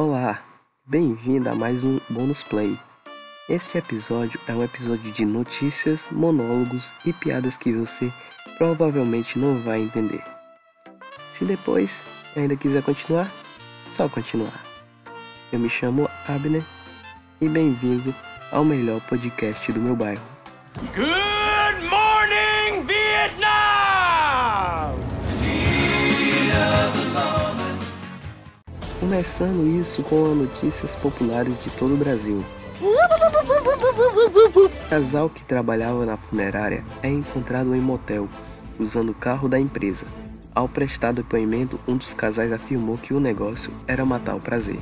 Olá, bem-vindo a mais um Bônus Play. Este episódio é um episódio de notícias, monólogos e piadas que você provavelmente não vai entender. Se depois ainda quiser continuar, só continuar. Eu me chamo Abner e bem-vindo ao melhor podcast do meu bairro. Good morning, Vietnam! Começando isso com as notícias populares de todo o Brasil. O casal que trabalhava na funerária é encontrado em motel, usando o carro da empresa. Ao prestar depoimento, um dos casais afirmou que o negócio era matar o prazer.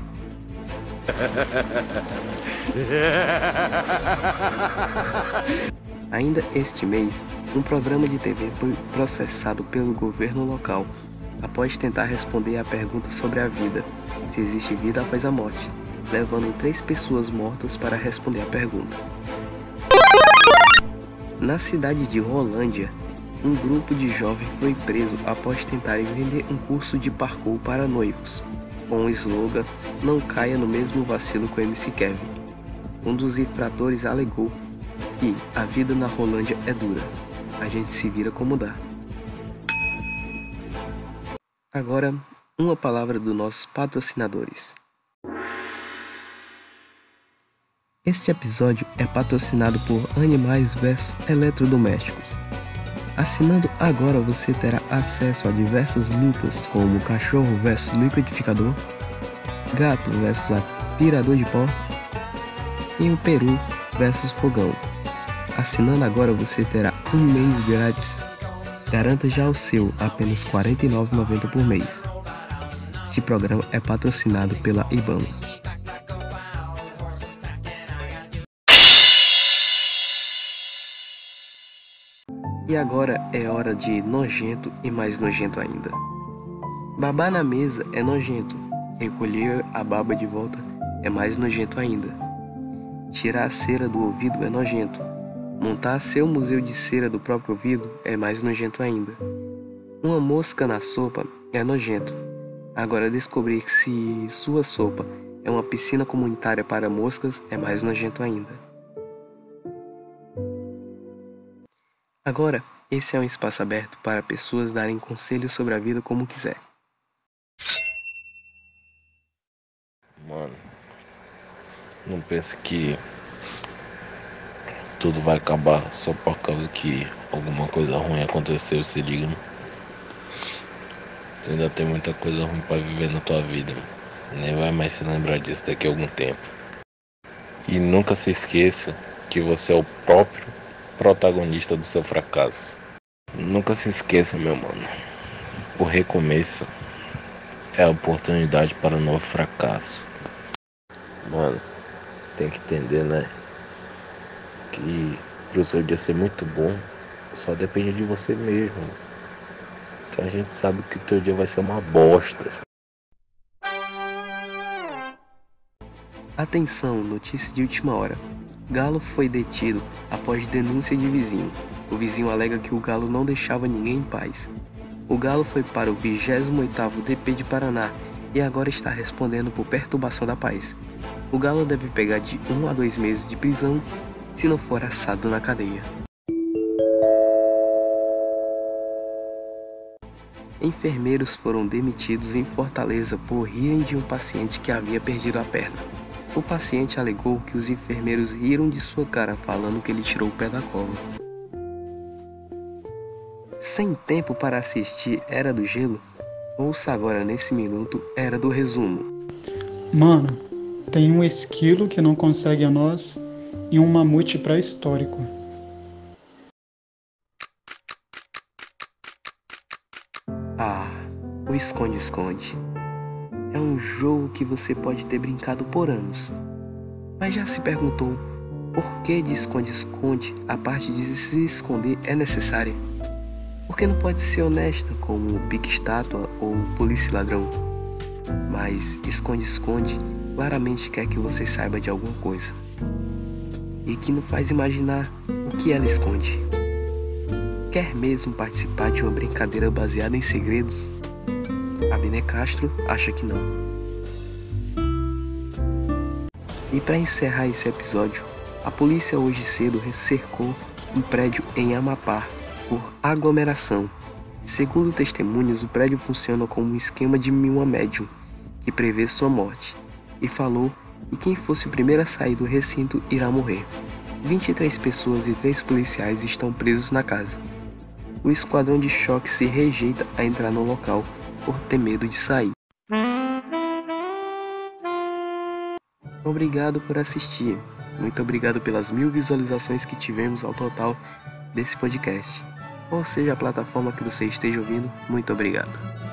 Ainda este mês, um programa de TV foi processado pelo governo local após tentar responder à pergunta sobre a vida, se existe vida após a morte, levando 3 pessoas mortas para responder a pergunta. Na cidade de Rolândia, um grupo de jovens foi preso após tentarem vender um curso de parkour para noivos, com o slogan "Não caia no mesmo vacilo com MC Kevin". Um dos infratores alegou que a vida na Rolândia é dura, a gente se vira como dá. Agora, uma palavra dos nossos patrocinadores. Este episódio é patrocinado por Animais vs Eletrodomésticos. Assinando agora você terá acesso a diversas lutas como cachorro vs liquidificador, gato vs aspirador de pó e o peru vs fogão. Assinando agora você terá um mês grátis. Garanta já o seu, apenas R$ 49,90 por mês. Este programa é patrocinado pela IBAMA. E agora é hora de nojento e mais nojento ainda. Babar na mesa é nojento. Recolher a baba de volta é mais nojento ainda. Tirar a cera do ouvido é nojento. Montar seu museu de cera do próprio ouvido é mais nojento ainda. Uma mosca na sopa é nojento. Agora descobrir se sua sopa é uma piscina comunitária para moscas é mais nojento ainda. Agora, esse é um espaço aberto para pessoas darem conselhos sobre a vida como quiser. Mano, não pense que tudo vai acabar só por causa que alguma coisa ruim aconteceu, se liga, né? Tu ainda tem muita coisa ruim pra viver na tua vida, mano. Nem vai mais se lembrar disso daqui a algum tempo. E nunca se esqueça que você é o próprio protagonista do seu fracasso. Nunca se esqueça, meu mano. O recomeço é a oportunidade para um novo fracasso. Mano, tem que entender, né? Que pro seu dia ser muito bom, só depende de você mesmo. Que a gente sabe que teu dia vai ser uma bosta. Atenção, notícia de última hora. Galo foi detido após denúncia de vizinho. O vizinho alega que o galo não deixava ninguém em paz. O galo foi para o 28º DP de Paraná e agora está respondendo por perturbação da paz. O galo deve pegar de 1 a 2 meses de prisão se não for assado na cadeia. Enfermeiros foram demitidos em Fortaleza por rirem de um paciente que havia perdido a perna. O paciente alegou que os enfermeiros riram de sua cara falando que ele tirou o pé da cova. Sem tempo para assistir Era do Gelo? Ouça agora nesse minuto Era do Resumo. Mano, tem um esquilo que não consegue a nós e um mamute pré-histórico. O esconde-esconde. É um jogo que você pode ter brincado por anos. Mas já se perguntou por que de esconde-esconde a parte de se esconder é necessária? Por que não pode ser honesta como pique-estátua ou polícia-ladrão? Mas esconde-esconde claramente quer que você saiba de alguma coisa. E que não faz imaginar o que ela esconde. Quer mesmo participar de uma brincadeira baseada em segredos? Abner Castro acha que não. E para encerrar esse episódio, a polícia hoje cedo cercou um prédio em Amapá por aglomeração. Segundo testemunhas, o prédio funciona como um esquema de uma médium que prevê sua morte e falou que quem fosse o primeiro a sair do recinto irá morrer. 23 pessoas e 3 policiais estão presos na casa. O esquadrão de choque se rejeita a entrar no local por ter medo de sair. Obrigado por assistir. Muito obrigado pelas 1000 visualizações que tivemos ao total desse podcast. Ou seja, a plataforma que você esteja ouvindo, muito obrigado.